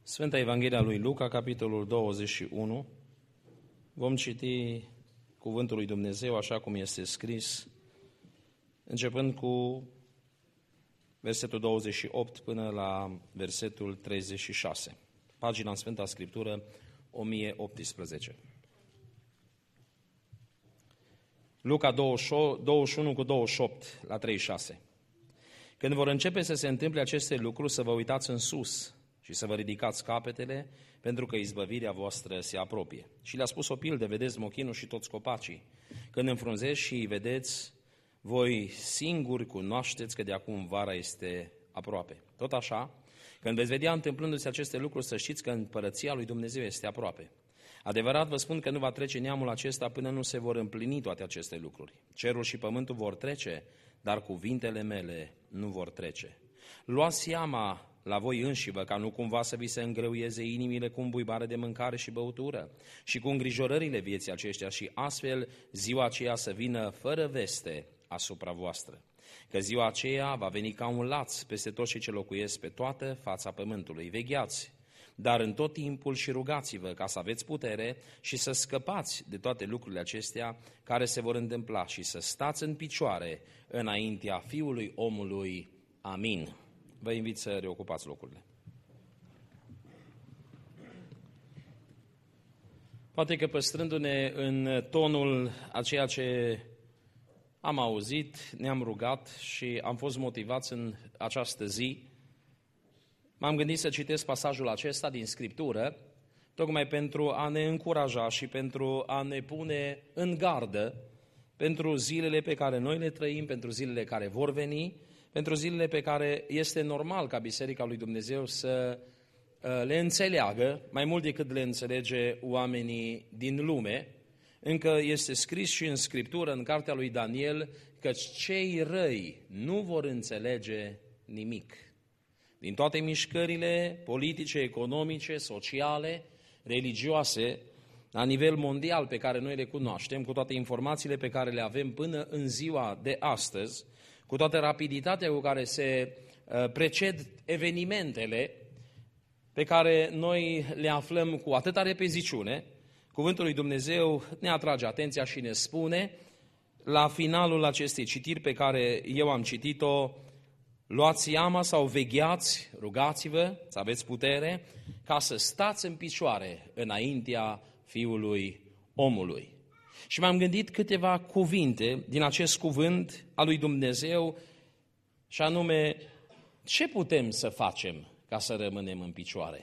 Sfânta Evanghelia lui Luca, capitolul 21. Vom citi cuvântul lui Dumnezeu așa cum este scris, începând cu versetul 28 până la versetul 36. Pagina în Sfânta Scriptură 1018. Luca 21 cu 28 la 36. Când vor începe să se întâmple aceste lucruri, să vă uitați în sus și să vă ridicați capetele, pentru că izbăvirea voastră se apropie. Și le-a spus o pildă: vedeți mochinul și toți copacii. Când înfrunzeți și îi vedeți, voi singuri cunoașteți că de acum vara este aproape. Tot așa, când veți vedea întâmplându-se aceste lucruri, să știți că împărăția lui Dumnezeu este aproape. Adevărat vă spun că nu va trece neamul acesta până nu se vor împlini toate aceste lucruri. Cerul și pământul vor trece, dar cuvintele mele nu vor trece. Luați seama la voi înșivă, ca nu cumva să vi se îngreuieze inimile cu îmbuibare de mâncare și băutură și cu îngrijorările vieții aceștia și astfel ziua aceea să vină fără veste asupra voastră. Că ziua aceea va veni ca un laț peste toți cei ce locuiesc pe toată fața pământului. Vegheați, dar în tot timpul și rugați-vă ca să aveți putere și să scăpați de toate lucrurile acestea care se vor întâmpla și să stați în picioare înaintea Fiului Omului. Amin. Vă invit să reocupați locurile. Poate că păstrându-ne în tonul a ceea ce am auzit, ne-am rugat și am fost motivați în această zi, m-am gândit să citesc pasajul acesta din Scriptură, tocmai pentru a ne încuraja și pentru a ne pune în gardă pentru zilele pe care noi le trăim, pentru zilele care vor veni, pentru zilele pe care este normal ca Biserica lui Dumnezeu să le înțeleagă, mai mult decât le înțelege oamenii din lume. Încă este scris și în Scriptură, în cartea lui Daniel, că cei răi nu vor înțelege nimic. Din toate mișcările politice, economice, sociale, religioase, la nivel mondial pe care noi le cunoaștem, cu toate informațiile pe care le avem până în ziua de astăzi, cu toată rapiditatea cu care se preced evenimentele pe care noi le aflăm cu atâta repeziciune, cuvântul lui Dumnezeu ne atrage atenția și ne spune, la finalul acestei citiri pe care eu am citit-o, luați seama sau vegheați, rugați-vă, să aveți putere, ca să stați în picioare înaintea Fiului Omului. Și m-am gândit câteva cuvinte din acest cuvânt al lui Dumnezeu, și anume, ce putem să facem ca să rămânem în picioare?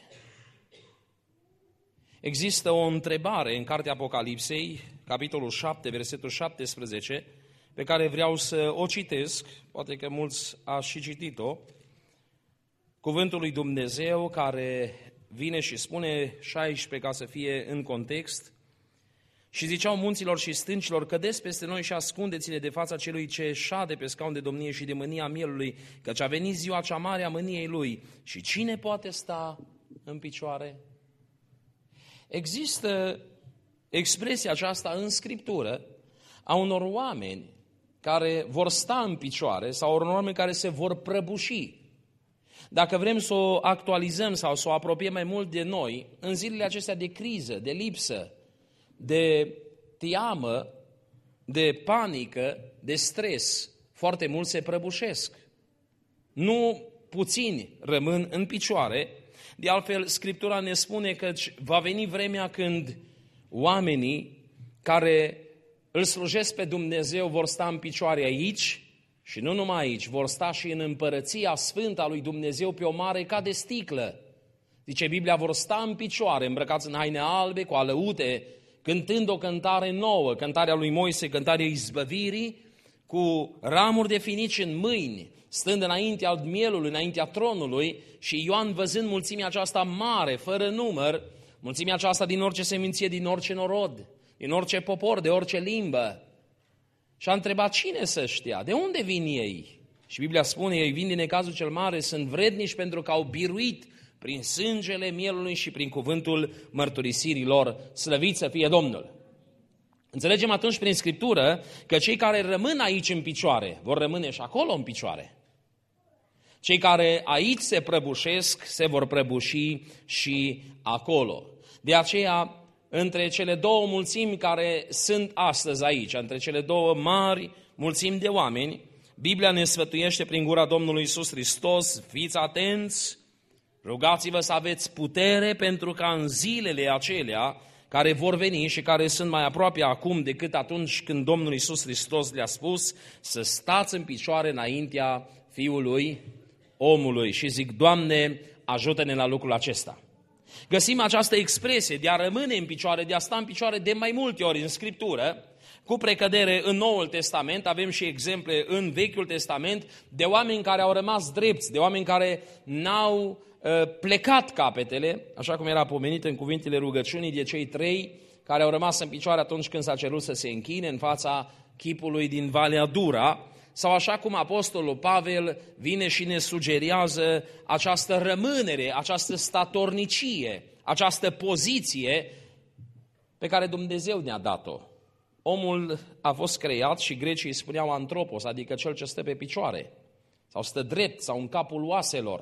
Există o întrebare în cartea Apocalipsei, capitolul 7, versetul 17, pe care vreau să o citesc, poate că mulți ați și citit-o, cuvântul lui Dumnezeu care vine și spune 16 ca să fie în context: și ziceau munților și stâncilor, cădeți peste noi și ascundeți-le de fața celui ce șade pe scaun de domnie și de mânia mielului, căci a venit ziua cea mare a mâniei lui. Și cine poate sta în picioare? Există expresia aceasta în Scriptură a unor oameni care vor sta în picioare sau unor oameni care se vor prăbuși. Dacă vrem să o actualizăm sau să o apropiem mai mult de noi, în zilele acestea de criză, de lipsă, de teamă, de panică, de stres, foarte mulți se prăbușesc. Nu puțini rămân în picioare. De altfel, Scriptura ne spune că va veni vremea când oamenii care îl slujesc pe Dumnezeu vor sta în picioare aici și nu numai aici, vor sta și în împărăția sfântă a lui Dumnezeu pe o mare ca de sticlă. Zice Biblia, vor sta în picioare, îmbrăcați în haine albe, cu alăute, cântând o cântare nouă, cântarea lui Moise, cântarea izbăvirii, cu ramuri de finici în mâini, stând înaintea mielului, înaintea tronului, și Ioan, văzând mulțimea aceasta mare, fără număr, mulțimea aceasta din orice seminție, din orice norod, din orice popor, de orice limbă, și a întrebat cine să știa, de unde vin ei? Și Biblia spune, ei vin din necazul cel mare, sunt vrednici pentru că au biruit prin sângele mielului și prin cuvântul mărturisirii lor. Slăvit să fie Domnul! Înțelegem atunci prin Scriptură că cei care rămân aici în picioare vor rămâne și acolo în picioare. Cei care aici se prăbușesc, se vor prăbuși și acolo. De aceea, între cele două mulțimi care sunt astăzi aici, între cele două mari mulțimi de oameni, Biblia ne sfătuiește prin gura Domnului Iisus Hristos: fiți atenți, rugați-vă să aveți putere, pentru ca în zilele acelea care vor veni și care sunt mai aproape acum decât atunci când Domnul Iisus Hristos le-a spus, să stați în picioare înaintea Fiului omului. Și zic: Doamne, ajută-ne la lucrul acesta. Găsim această expresie de a rămâne în picioare, de a sta în picioare de mai multe ori în Scriptură, cu precădere în Noul Testament. Avem și exemple în Vechiul Testament de oameni care au rămas drepți, de oameni care n-au plecat capetele, așa cum era pomenit în cuvintele rugăciunii, de cei 3 care au rămas în picioare atunci când s-a cerut să se închine în fața chipului din Valea Dura, sau așa cum apostolul Pavel vine și ne sugerează această rămânere, această statornicie, această poziție pe care Dumnezeu ne-a dat-o. Omul a fost creat și grecii îi spuneau antropos, adică cel ce stă pe picioare, sau stă drept, sau în capul oaselor.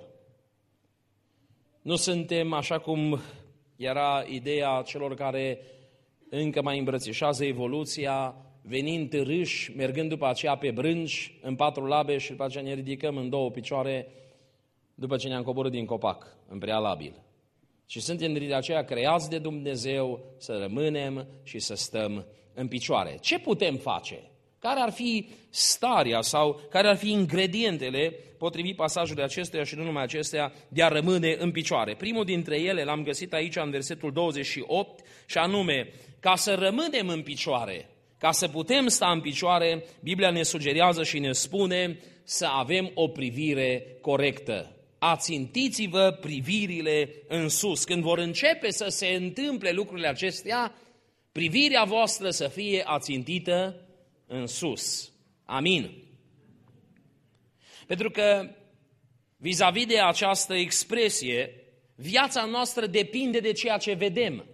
Nu suntem, așa cum era ideea celor care încă mai îmbrățișează evoluția, venind târâși, mergând după aceea pe brânci, în 4 labe și după aceea ne ridicăm în 2 picioare după ce ne-am coborât din copac, în prealabil. Și suntem de aceea creați de Dumnezeu să rămânem și să stăm în picioare. Ce putem face? Care ar fi starea sau care ar fi ingredientele, potrivit pasajului acestuia și nu numai acestea, de a rămâne în picioare? Primul dintre ele l-am găsit aici în versetul 28 și anume, ca să rămânem în picioare, ca să putem sta în picioare, Biblia ne sugerează și ne spune să avem o privire corectă. Ațintiți-vă privirile în sus. Când vor începe să se întâmple lucrurile acestea, privirea voastră să fie ațintită în sus. Amin. Pentru că vis-a-vis de această expresie, viața noastră depinde de ceea ce vedem.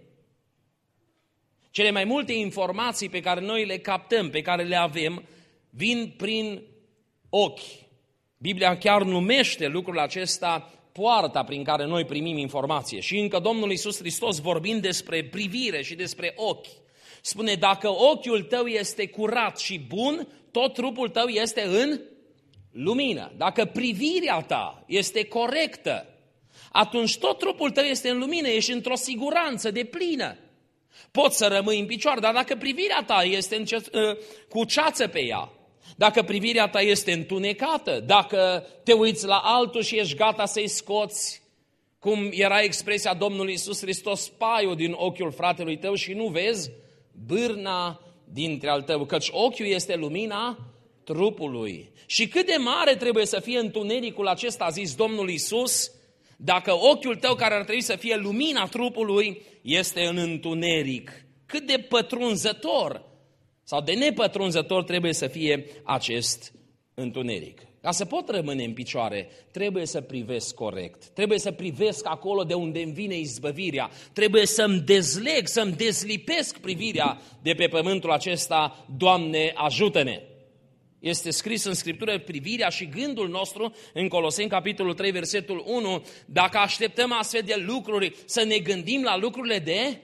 Cele mai multe informații pe care noi le captăm, pe care le avem, vin prin ochi. Biblia chiar numește lucrul acesta poarta prin care noi primim informație. Și încă Domnul Iisus Hristos, vorbind despre privire și despre ochi, spune: dacă ochiul tău este curat și bun, tot trupul tău este în lumină. Dacă privirea ta este corectă, atunci tot trupul tău este în lumină, ești într-o siguranță deplină. Poți să rămâi în picioare, dar dacă privirea ta este cu ceață pe ea, dacă privirea ta este întunecată, dacă te uiți la altul și ești gata să-i scoți, cum era expresia Domnului Iisus Hristos, paiul din ochiul fratelui tău și nu vezi bârna dintre al tău, căci ochiul este lumina trupului. Și cât de mare trebuie să fie întunericul acesta, a zis Domnul Iisus, dacă ochiul tău, care ar trebui să fie lumina trupului, este în întuneric. Cât de pătrunzător sau de nepătrunzător trebuie să fie acest întuneric. Ca să pot rămâne în picioare, trebuie să privesc corect, trebuie să privesc acolo de unde îmi vine izbăvirea, trebuie să-mi dezleg, să-mi dezlipesc privirea de pe pământul acesta. Doamne, ajută-ne! Este scris în Scriptură privirea și gândul nostru în Coloseni, capitolul 3, versetul 1, dacă așteptăm astfel de lucruri, să ne gândim la lucrurile de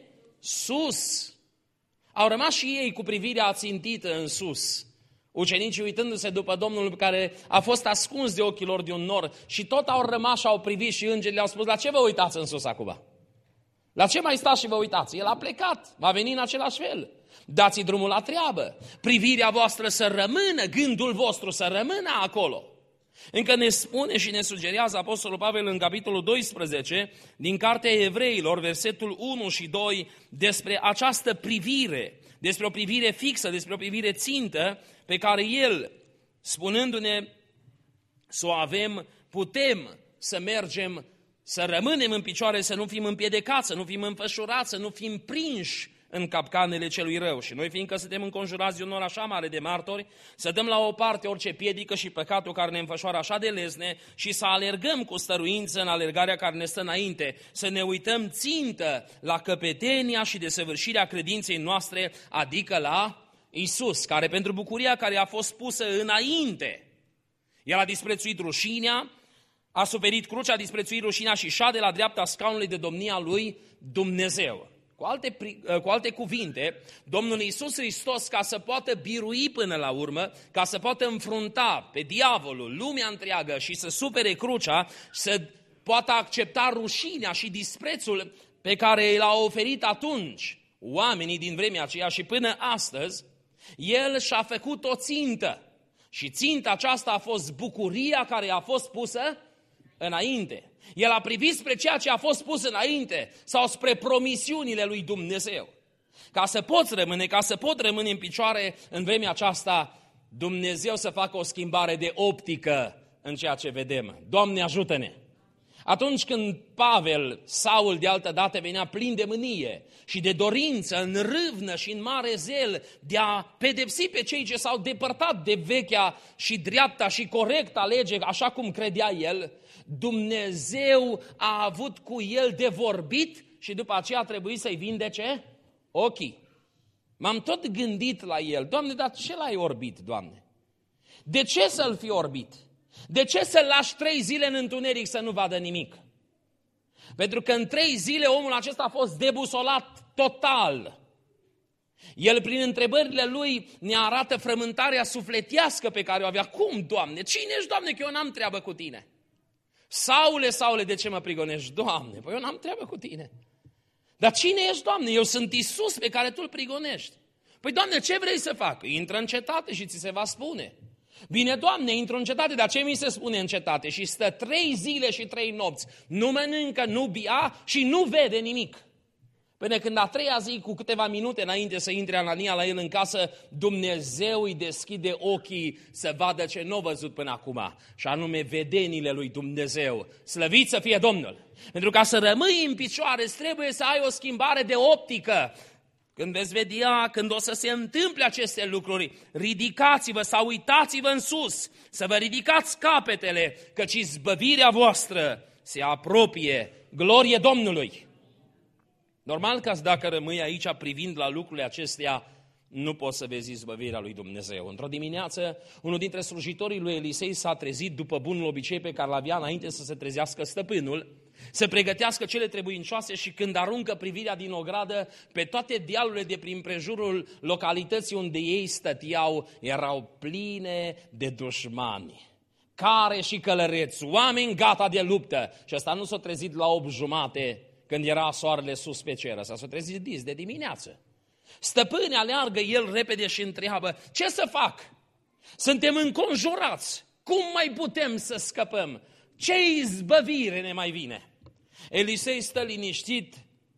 sus. Au rămas și ei cu privirea ațintită în sus. Ucenicii, uitându-se după Domnul care a fost ascuns de ochii lor de un nor, și tot au rămas și au privit și îngerii le-au spus: la ce vă uitați în sus acum? La ce mai stați și vă uitați? El a plecat, va veni în același fel. Dați-i drumul la treabă. Privirea voastră să rămână, gândul vostru să rămână acolo. Încă ne spune și ne sugerează Apostolul Pavel în capitolul 12 din Cartea Evreilor, versetul 1 și 2, despre această privire, despre o privire fixă, despre o privire țintă pe care el, spunându-ne să o avem, putem să mergem, să rămânem în picioare, să nu fim împiedicați, să nu fim înfășurați, să nu fim prinși în capcanele celui rău. Și noi, fiindcă suntem înconjurați de un număr așa mare de martori, să dăm la o parte orice piedică și păcatul care ne înfășoară așa de lezne și să alergăm cu stăruință în alergarea care ne stă înainte, să ne uităm țintă la căpetenia și desăvârșirea credinței noastre, adică la Iisus, care pentru bucuria care a fost pusă înainte, El a disprețuit rușinea, a suferit crucea, disprețuit rușinea și șade la dreapta scaunului de domnia lui Dumnezeu. Cu alte cuvinte, Domnul Iisus Hristos, ca să poată birui până la urmă, ca să poată înfrunta pe diavolul, lumea întreagă și să supere crucea, să poată accepta rușinea și disprețul pe care l-a oferit atunci oamenii din vremea aceea și până astăzi, El și-a făcut o țintă. Și ținta aceasta a fost bucuria care a fost pusă înainte. El a privit spre ceea ce a fost pus înainte sau spre promisiunile lui Dumnezeu. Ca să pot rămâne în picioare în vremea aceasta, Dumnezeu să facă o schimbare de optică în ceea ce vedem. Doamne, ajută-ne! Atunci când Pavel, Saul de altă dată, venea plin de mânie și de dorință, în râvnă și în mare zel de a pedepsi pe cei ce s-au depărtat de vechea și dreapta și corecta lege, așa cum credea el, Dumnezeu a avut cu el de vorbit și după aceea a trebuit să-i vindece ochii. M-am tot gândit la el, Doamne, dar ce l-ai orbit, Doamne? De ce să-l fi orbit? De ce să-l lași 3 zile în întuneric să nu vadă nimic? Pentru că în 3 zile omul acesta a fost debusolat total. El, prin întrebările lui, ne arată frământarea sufletească pe care o avea. Cum, Doamne? Cine ești, Doamne, că eu n-am treabă cu tine? Saule, Saule, de ce mă prigonești? Doamne, păi eu n-am treabă cu tine. Dar cine ești, Doamne? Eu sunt Iisus pe care Tu îl prigonești. Păi, Doamne, ce vrei să fac? Intră în cetate și ți se va spune. Bine, Doamne, intru în cetate, dar ce mi se spune în cetate? Și stă 3 zile și 3 nopți, nu mănâncă, nu bea și nu vede nimic. Până când a 3-a zi, cu câteva minute înainte să intre Anania la el în casă, Dumnezeu îi deschide ochii să vadă ce n-a văzut până acum, și anume vedenile lui Dumnezeu. Slăvit să fie Domnul! Pentru ca să rămâi în picioare, trebuie să ai o schimbare de optică. Când veți vedea, când o să se întâmple aceste lucruri, ridicați-vă sau uitați-vă în sus, să vă ridicați capetele, căci izbăvirea voastră se apropie. Glorie Domnului! Normal că dacă rămâi aici privind la lucrurile acestea, nu poți să vezi izbăvirea lui Dumnezeu. Într-o dimineață, unul dintre slujitorii lui Elisei s-a trezit după bunul obicei pe care l-avea înainte să se trezească stăpânul, să pregătească cele trebuincioase și când aruncă privirea din ogradă pe toate dealurile de prin prejurul localității unde ei stăteau, erau pline de dușmani, care și călăreți, oameni gata de luptă. Și ăsta nu s-a trezit la 8:30 când era soarele sus pe cer, ăsta s-a trezit dis de dimineață. Stăpâne, aleargă el repede și întreabă, ce să fac? Suntem înconjurați, cum mai putem să scăpăm? Ce izbăvire ne mai vine? Elisei stă liniștit,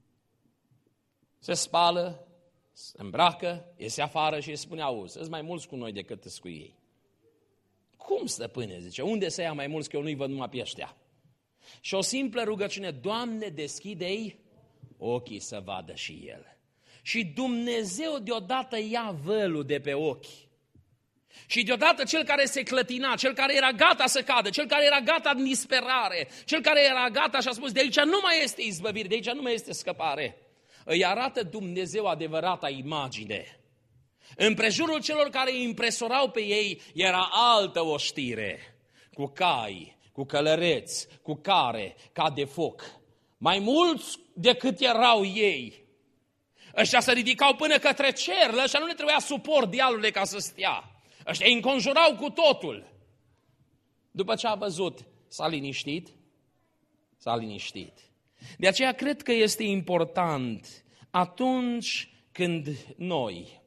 se spală, se îmbracă, iese afară și îi spune, auzi, sunt mai mulți cu noi decât îs cu ei. Cum, stăpâne, zice, unde să ia mai mulți, că eu nu-i văd numai pe ăștia? Și o simplă rugăciune, Doamne, deschide-i ochii să vadă și el. Și Dumnezeu deodată ia vălul de pe ochi. Și deodată cel care se clătina, cel care era gata să cadă, cel care era gata în disperare, cel care era gata și a spus, de aici nu mai este izbăvire, de aici nu mai este scăpare, îi arată Dumnezeu adevărata imagine. În prejurul celor care îi impresorau pe ei era altă oștire, cu cai, cu călăreți, cu care, ca de foc. Mai mulți decât erau ei. Ăștia se ridicau până către cer, ăștia nu le trebuia suport dealurile ca să stea. Ăștia îi înconjurau cu totul. După ce a văzut, s-a liniștit. S-a liniștit. De aceea cred că este important atunci când noi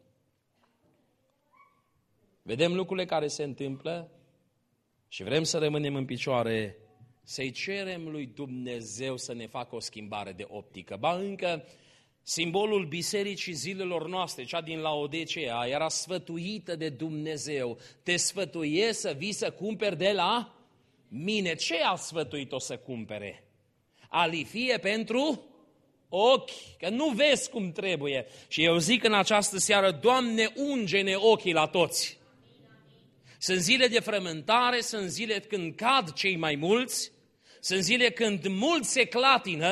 vedem lucrurile care se întâmplă și vrem să rămânem în picioare, să-i cerem lui Dumnezeu să ne facă o schimbare de optică. Ba încă, simbolul bisericii zilelor noastre, cea din Laodicea, era sfătuită de Dumnezeu. Te sfătuiesc să vii să cumperi de la mine. Ce a sfătuit-o să cumpere? Alifie pentru ochi, că nu vezi cum trebuie. Și eu zic în această seară, Doamne, unge-ne ochii la toți. Sunt zile de frământare, sunt zile când cad cei mai mulți, sunt zile când mulți se clatină,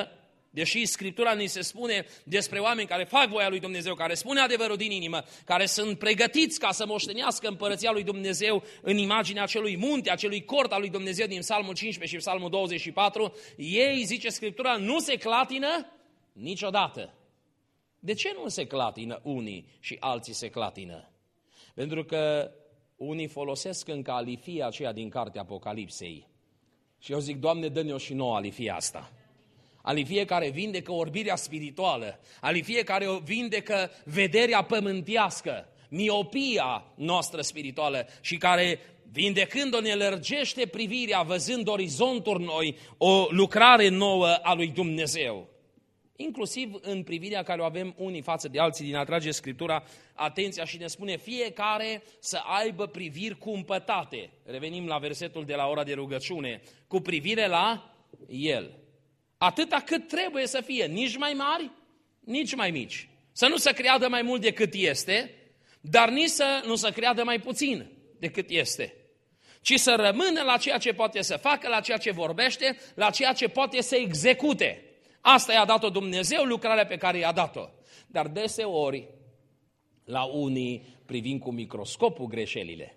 Deși Scriptura ni se spune despre oameni care fac voia lui Dumnezeu, care spune adevărul din inimă, care sunt pregătiți ca să moștenească împărăția lui Dumnezeu în imaginea acelui munte, acelui cort al lui Dumnezeu din Psalmul 15 și Psalmul 24, ei, zice Scriptura, nu se clatină niciodată. De ce nu se clatină unii și alții se clatină? Pentru că unii folosesc încă alifia aceea din cartea Apocalipsei. Și eu zic, Doamne, dă-ne-o și nouă alifia asta. Alifie care vindecă orbirea spirituală, alifie care vindecă vederea pământească, miopia noastră spirituală și care, vindecând-o, ne lărgește privirea, văzând orizonturi noi, o lucrare nouă a lui Dumnezeu. Inclusiv în privirea care o avem unii față de alții, din atrage Scriptura atenția și ne spune fiecare să aibă priviri cumpătate. Revenim la versetul de la ora de rugăciune, cu privire la El. Atâta cât trebuie să fie, nici mai mari, nici mai mici. Să nu se creadă mai mult decât este, dar nici să nu se creadă mai puțin decât este. Ci să rămână la ceea ce poate să facă, la ceea ce vorbește, la ceea ce poate să execute. Asta i-a dat-o Dumnezeu, lucrarea pe care i-a dat-o. Dar deseori, la unii privim cu microscopul greșelile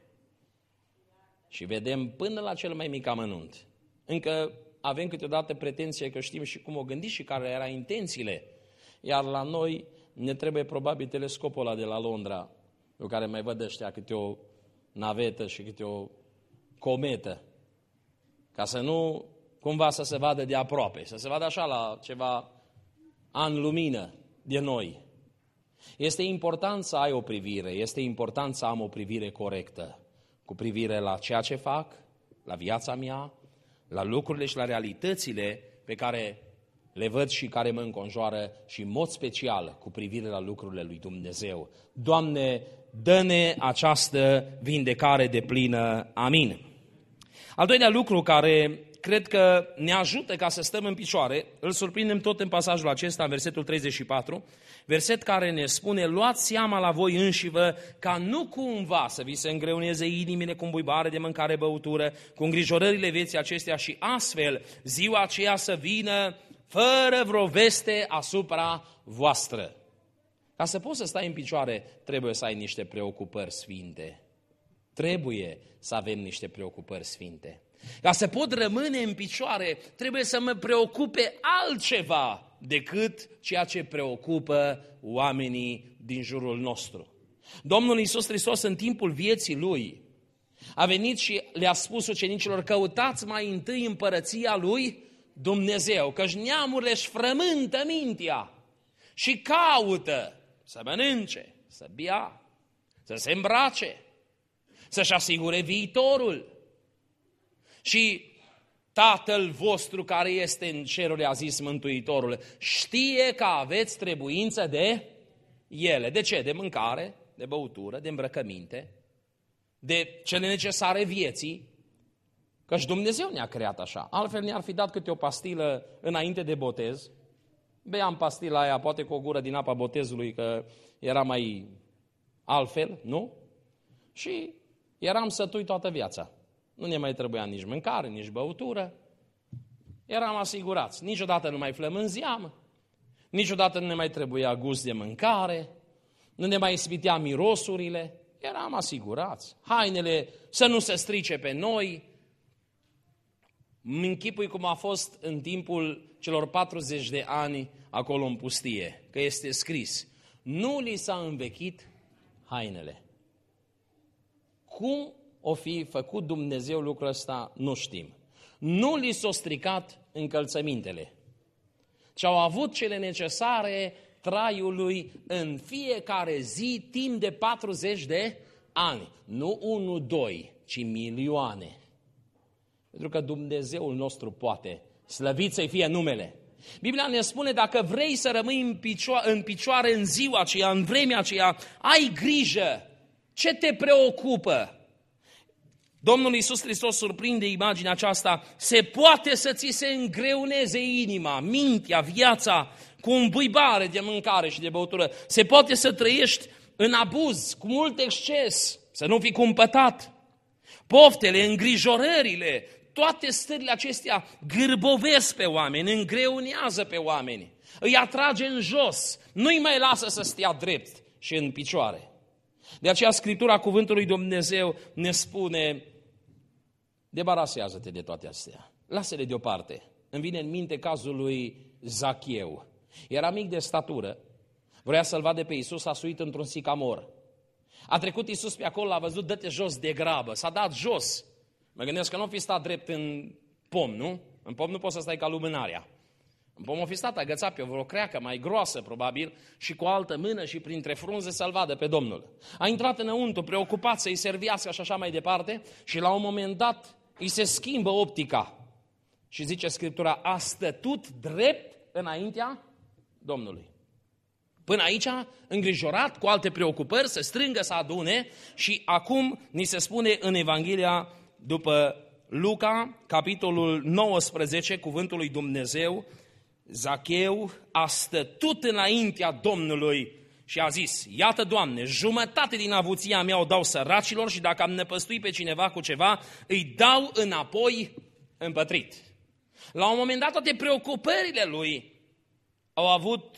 și vedem până la cel mai mic amănunt. Încă avem câteodată pretenție că știm și cum o gândi și care erau intențiile. Iar la noi ne trebuie probabil telescopul ăla de la Londra, cu care mai văd ăștia câte o navetă și câte o cometă, ca să nu cumva să se vadă de aproape, să se vadă așa la ceva an lumină de noi. Este important să ai o privire, este important să am o privire corectă, cu privire la ceea ce fac, la viața mea, la lucrurile și la realitățile pe care le văd și care mă înconjoară și în mod special cu privire la lucrurile lui Dumnezeu. Doamne, dă-ne această vindecare deplină. Amin. Al doilea lucru care cred că ne ajută ca să stăm în picioare, îl surprindem tot în pasajul acesta, în versetul 34, verset care ne spune, luați seama la voi înșivă ca nu cumva să vi se îngreuneze inimile cu îmbuibare de mâncare, băutură, cu îngrijorările vieții acestea și astfel ziua aceea să vină fără vreo veste asupra voastră. Ca să poți să stai în picioare, trebuie să ai niște preocupări sfinte. Trebuie să avem niște preocupări sfinte. Ca să pot rămâne în picioare, trebuie să mă preocupe altceva decât ceea ce preocupă oamenii din jurul nostru. Domnul Iisus Hristos, în timpul vieții Lui, a venit și le-a spus ucenicilor, căutați mai întâi împărăția Lui Dumnezeu, căci neamurile își frământă mintea și caută să mănânce, să bea, să se îmbrace, să-și asigure viitorul. Și Tatăl vostru care este în ceruri, a zis Mântuitorul, știe că aveți trebuință de ele. De ce? De mâncare, de băutură, de îmbrăcăminte, de cele necesare vieții, căci Dumnezeu ne-a creat așa. Altfel ne-ar fi dat câte o pastilă înainte de botez. Beam pastila aia, poate cu o gură din apa botezului, că era mai altfel, nu? Și eram sătui toată viața. Nu ne mai trebuia nici mâncare, nici băutură. Eram asigurați. Niciodată nu mai flămânzeam, niciodată nu ne mai trebuia gust de mâncare, nu ne mai ispitea mirosurile. Eram asigurați. Hainele să nu se strice pe noi. Închipui cum a fost în timpul celor 40 de ani acolo în pustie, că este scris, nu li s-a învechit hainele. Cum o fi făcut Dumnezeu lucrul ăsta, nu știm. Nu li s-au stricat încălțămintele, ci au avut cele necesare traiului în fiecare zi, timp de 40 de ani. Nu 1, 2, ci milioane. Pentru că Dumnezeul nostru poate, slăvit să-i fie numele. Biblia ne spune, dacă vrei să rămâi în picioare în ziua aceea, în vremea aceea, ai grijă. Ce te preocupă? Domnul Iisus Hristos surprinde imaginea aceasta. Se poate să ți se îngreuneze inima, mintea, viața, cu îmbuibare de mâncare și de băutură. Se poate să trăiești în abuz, cu mult exces, să nu fii cumpătat. Poftele, îngrijorările, toate stările acestea gârbovesc pe oameni, îngreunează pe oameni. îi atrage în jos, nu-i mai lasă să stea drept și în picioare. De aceea Scriptura cuvântului Dumnezeu ne spune, debarasează-te de toate astea, lasă-le deoparte. Îmi vine în minte cazul lui Zacheu. Era mic de statură, vrea să-L vadă pe Iisus, a suit într-un sicamor. A trecut Iisus pe acolo, l-a văzut, dă-te jos de grabă, s-a dat jos. Mă gândesc că nu fi stat drept în pom, nu? În pom nu poți să stai ca lumânarea. În pom o fi stat agățat pe o vreo creacă mai groasă, probabil, și cu o altă mână și printre frunze să-L vadă pe Domnul. A intrat înăuntru, preocupat să-i servească și așa mai departe, și la un moment dat îi se schimbă optica. Și zice Scriptura, a stătut drept înaintea Domnului. Până aici, îngrijorat, cu alte preocupări, să strângă, să adune, și acum ni se spune în Evanghelia după Luca, capitolul 19, cuvântul lui Dumnezeu, Zacheu a stătut înaintea Domnului și a zis, iată, Doamne, jumătate din avuția mea o dau săracilor și dacă am năpăstuit pe cineva cu ceva, îi dau înapoi împătrit. La un moment dat, toate preocupările lui au avut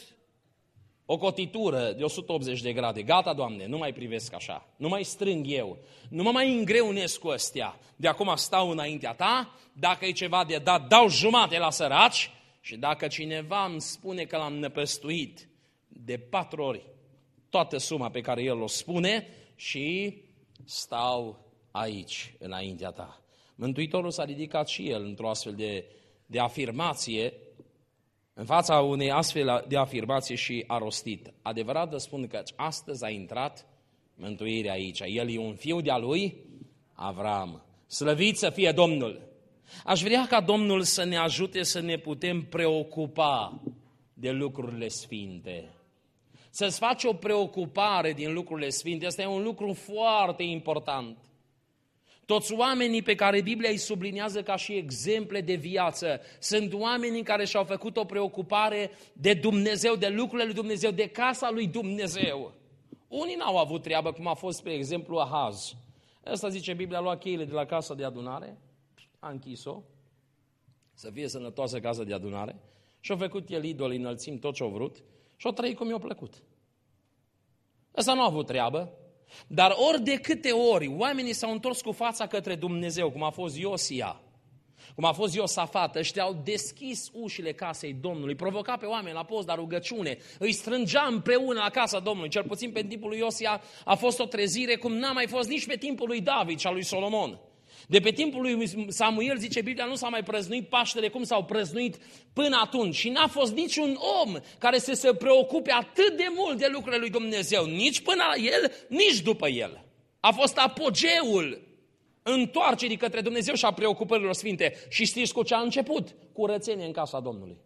o cotitură de 180 de grade. Gata, Doamne, nu mai privesc așa, nu mai strâng eu, nu mă mai îngreunesc cu ăstea. De acum stau înaintea Ta, dacă e ceva de dat, dau jumate la săraci și dacă cineva îmi spune că l-am năpăstuit de 4 ori toată suma pe care el o spune și stau aici, înaintea Ta. Mântuitorul s-a ridicat și el într-o astfel de afirmație, în fața unei astfel de afirmație și a rostit. Adevărat vă spun că astăzi a intrat mântuirea aici. El e un fiu de-a lui Avram. Slăvit să fie Domnul! Aș vrea ca Domnul să ne ajute să ne putem preocupa de lucrurile sfinte. Să-ți faci o preocupare din lucrurile sfinte, asta e un lucru foarte important. Toți oamenii pe care Biblia îi subliniază ca și exemple de viață sunt oamenii care și-au făcut o preocupare de Dumnezeu, de lucrurile lui Dumnezeu, de casa lui Dumnezeu. Unii n-au avut treabă, cum a fost, spre exemplu, Ahaz. Ăsta, zice Biblia, a luat cheile de la casa de adunare, a închis-o, să fie sănătoasă casa de adunare, și-a făcut el idoli, înălțim, tot ce-a vrut, și-a trăit cum i-a plăcut. Ăsta nu a avut treabă. Dar ori de câte ori oamenii s-au întors cu fața către Dumnezeu, cum a fost Iosia, cum a fost Iosafat, ăștia au deschis ușile casei Domnului, provoca pe oameni la post, la rugăciune, îi strângea împreună la casa Domnului. Cel puțin pe timpul lui Iosia a fost o trezire cum n-a mai fost nici pe timpul lui David și al lui Solomon. De pe timpul lui Samuel, zice Biblia, nu s-a mai prăznuit Paștele cum s-au prăznuit până atunci. Și n-a fost niciun om care să se preocupe atât de mult de lucrurile lui Dumnezeu, nici până la el, nici după el. A fost apogeul întoarcerii către Dumnezeu și a preocupărilor sfinte. Și știți cu ce a început? Curățenie în casa Domnului.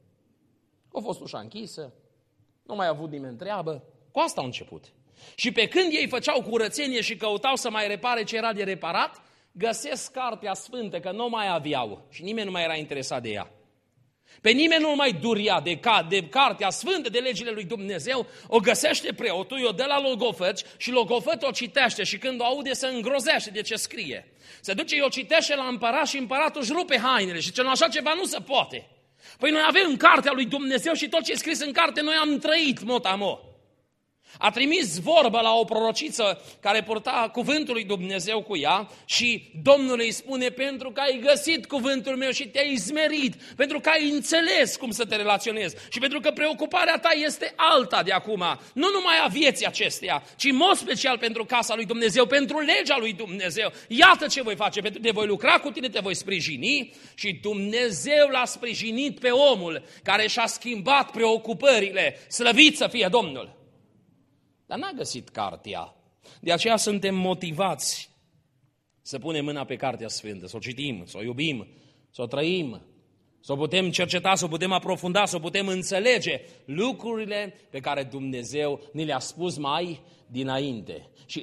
A fost ușa închisă, nu mai a avut nimeni treabă, cu asta a început. Și pe când ei făceau curățenie și căutau să mai repare ce era de reparat, găsesc cartea sfântă, că nu mai aveau și nimeni nu mai era interesat de ea. Pe nimeni nu mai duria de cartea sfântă, de legile lui Dumnezeu, o găsește preotul, o dă la logofăt și logofăt o citește și când o aude se îngrozește de ce scrie. Se duce, o citește la împărat și împăratul își rupe hainele și așa ceva nu se poate. Păi noi avem cartea lui Dumnezeu și tot ce e scris în carte noi am trăit mot-a-mot. A trimis vorbă la o prorociță care purta cuvântul lui Dumnezeu cu ea și Domnul îi spune, pentru că ai găsit cuvântul meu și te-ai smerit, pentru că ai înțeles cum să te relaționezi și pentru că preocuparea ta este alta de acum, nu numai a vieții acesteia, ci în mod special pentru casa lui Dumnezeu, pentru legea lui Dumnezeu. Iată ce voi face, pentru că te voi lucra cu tine, te voi sprijini și Dumnezeu l-a sprijinit pe omul care și-a schimbat preocupările. Slăvit să fie Domnul! Dar n-a găsit cartea. De aceea suntem motivați să punem mâna pe Cartea Sfântă, să o citim, să o iubim, să o trăim, să o putem cerceta, să o putem aprofunda, să o putem înțelege lucrurile pe care Dumnezeu ni le-a spus mai dinainte. Și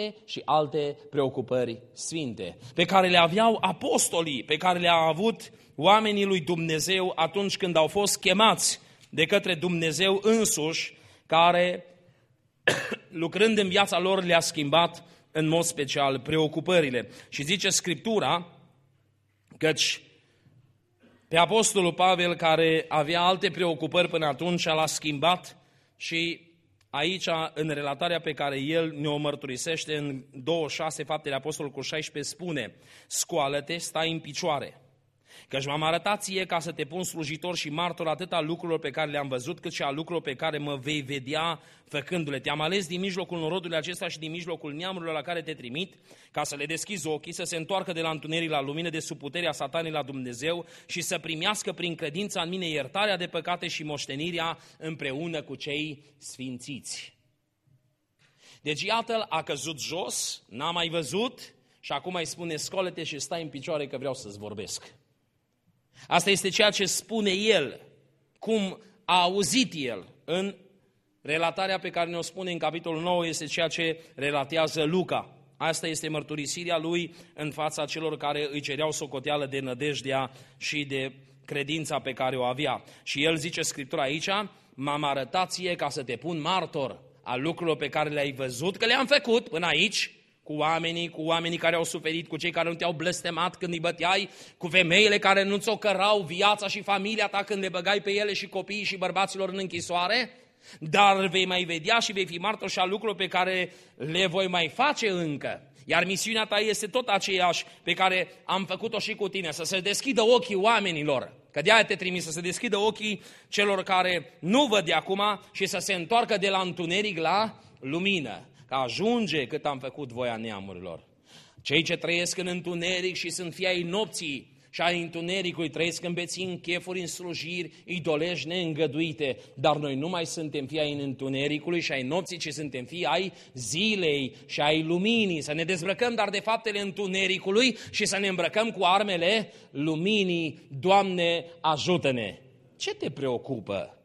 alte preocupări sfinte, pe care le aveau apostolii, pe care le-au avut oamenii lui Dumnezeu atunci când au fost chemați de către Dumnezeu însuși, care lucrând în viața lor le-a schimbat în mod special preocupările. Și zice Scriptura căci Pe apostolul Pavel, care avea alte preocupări până atunci, l-a schimbat și aici, în relatarea pe care el ne-o mărturisește în 26 Faptele Apostolului cu 16, spune: scoală-te, stai în picioare, căci m-am arătat ție ca să te pun slujitor și martor atât a lucrurilor pe care le-am văzut, cât și a lucrurilor pe care mă vei vedea făcându-le. Te-am ales din mijlocul norodului acesta și din mijlocul neamurilor la care te trimit, ca să le deschizi ochii, să se întoarcă de la întuneric la lumină, de sub puterea Satanei la Dumnezeu și să primească prin credința în mine iertarea de păcate și moștenirea împreună cu cei sfințiți. Deci iată-l, a căzut jos, n-a mai văzut și acum îi spune: scoală-te și stai în picioare că vreau să-ți vorbesc. Asta este ceea ce spune el, cum a auzit el. În relatarea pe care ne-o spune în capitolul 9 este ceea ce relatează Luca. Asta este mărturisirea lui în fața celor care îi cereau socoteală de nădejdea și de credința pe care o avea. Și el zice Scriptura aici: m-am arătat ție ca să te pun martor a lucrurilor pe care le-ai văzut, că le-am făcut până aici, cu oamenii care au suferit, cu cei care nu te-au blestemat când îi băteai, cu femeile care nu ți-o cărau viața și familia ta când le băgai pe ele și copiii și bărbaților în închisoare, dar vei mai vedea și vei fi martor și a lucrurilor pe care le voi mai face încă. Iar misiunea ta este tot aceeași pe care am făcut-o și cu tine, să se deschidă ochii oamenilor, că de-aia te trimis, să se deschidă ochii celor care nu văd de acum și să se întoarcă de la întuneric la lumină. Că ajunge cât am făcut voia neamurilor. Cei ce trăiesc în întuneric și sunt fii ai nopții și ai întunericului, trăiesc în beții, în chefuri, în slujiri, idolești neîngăduite, dar noi nu mai suntem fii ai întunericului și ai nopții, ci suntem fii ai zilei și ai luminii. Să ne dezbrăcăm dar de faptele întunericului și să ne îmbrăcăm cu armele luminii. Doamne, ajută-ne! Ce te preocupă?